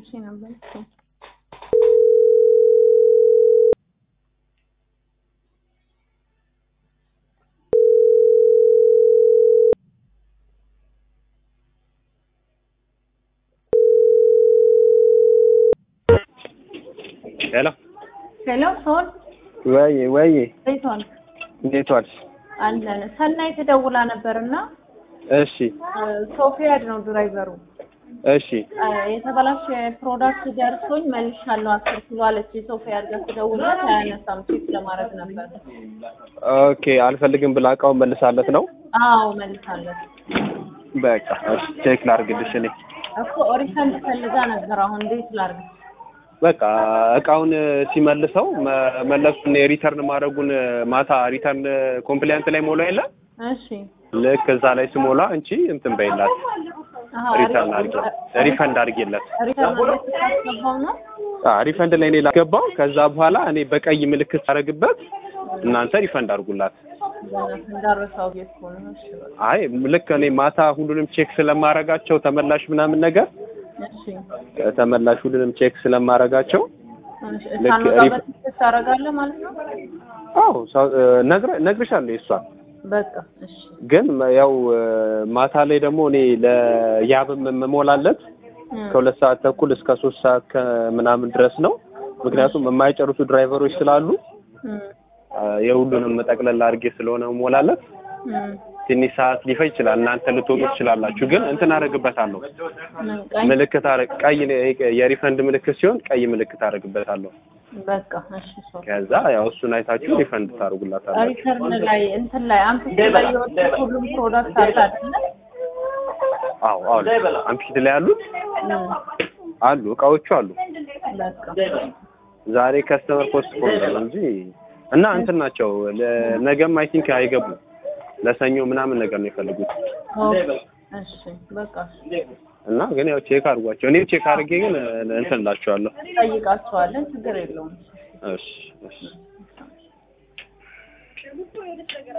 እሺ ነበር ሄሎ ሶል ወይ አይቷል እንዴት ዋልሽ? አለን ሰናይ ተደውላ ነበርና እሺ ሶፊያድ ነው ድራይቨሩ። እሺ የተበላሸ ፕሮዳክት ደርሶኝ መልሻለሁ 10 ኪሎ አለች። ሶፊያድ ጋር ተደውላ ታያነሳም ቼክ ለማድረግ ነበር። ኦኬ አልፈልግም ብላ እቃውን መልሳለት ነው? አዎ መልሳለት። በቃ እሺ ቼክ ላድርግልሽ እኔ እኮ ሪፈንድ ፈልጋ ነበር። አሁን እንዴት ላድርግ? በቃ እቃውን ሲመልሰው መለሱን ሪተርን ማድረጉን ማታ ሪተርን ኮምፕሊያንት ላይ ሞላ የለ? እሺ ልክ እዛ ላይ ስሞላ እንቺ እንትን በይላት ሪተርን ሪፈንድ አድርጌለት ሪፈንድ ላይ እኔ ላገባው ከዛ በኋላ እኔ በቀይ ምልክት አደረግበት እናንተ ሪፈንድ አድርጉላት። አይ ልክ እኔ ማታ ሁሉንም ቼክ ስለማረጋቸው ተመላሽ ምናምን ነገር ተመላሽ ሁሉንም ቼክ ስለማረጋቸው ልክ ሪፈንድ ታረጋለህ ማለት ነው? አዎ ነግርሻለሁ እሷ በቃ እሺ። ግን ያው ማታ ላይ ደግሞ እኔ ለያብም መሞላለት ከ2 ሰዓት ተኩል እስከ 3 ሰዓት ምናምን ድረስ ነው። ምክንያቱም የማይጨርሱ ድራይቨሮች ስላሉ የሁሉንም ጠቅለል አድርጌ ስለሆነ መሞላለት ትንሽ ሰዓት ሊፈጅ ይችላል። እናንተ ልትወጡ ትችላላችሁ። ግን እንትን አደርግበታለሁ ምልክት ቀይ የሪፈንድ ምልክት ሲሆን ቀይ ምልክት አደርግበታለሁ። በቃ እሺ ሶ ከዛ ያው እሱን አይታችሁ ሪፈንድ ታደርጉላታላችሁ። ሪተርን ላይ እንትን ላይ አምፒት ላይ የወጡ ሁሉም ፕሮዳክት አለ አይደል? አዎ አምፒት ላይ አሉ እቃዎቹ አሉ። በቃ ዛሬ ከስተመር ፖስት ነው እንጂ እና እንትን ናቸው ነገም አይ ቲንክ አይገቡም። ለሰኞ ምናምን ነገር ነው የፈልጉት። እሺ በቃ እና ግን ያው ቼክ አድርጓቸው። እኔም ቼክ አድርጌ ግን እንትን እላቸዋለሁ ጠይቃቸዋለን። ችግር የለውም። እሺ